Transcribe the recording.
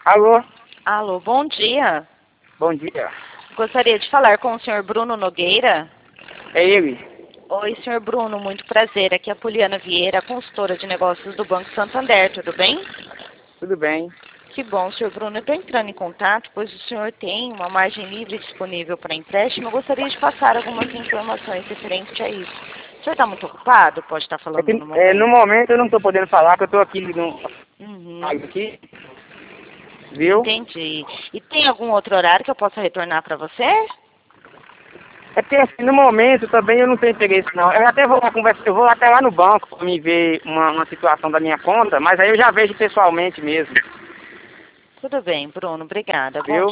Alô, Alô, bom dia. bom dia. Gostaria de falar com o senhor Bruno Nogueira. É ele? Oi, senhor Bruno, muito prazer. Aqui é a Poliana Vieira, consultora de negócios do Banco Santander, tudo bem? Tudo bem? Que bom, senhor Bruno. Eu estou entrando em contato, pois o senhor tem uma margem livre disponível para empréstimo. Eu gostaria de passar algumas informações referentes a isso. O senhor está muito ocupado? Pode estar É que, falando no no momento? momento eu não estou podendo falar, que eu estou aqui no Uhum, aqui, viu? entendi. E tem algum outro horário que eu possa retornar para você? É porque assim, no momento também eu não tenho interesse não. Eu até vou lá conversar, eu vou até lá no banco para me ver uma situação da minha conta, mas aí eu já vejo pessoalmente mesmo, Tudo bem, Bruno. Obrigada. Bom viu?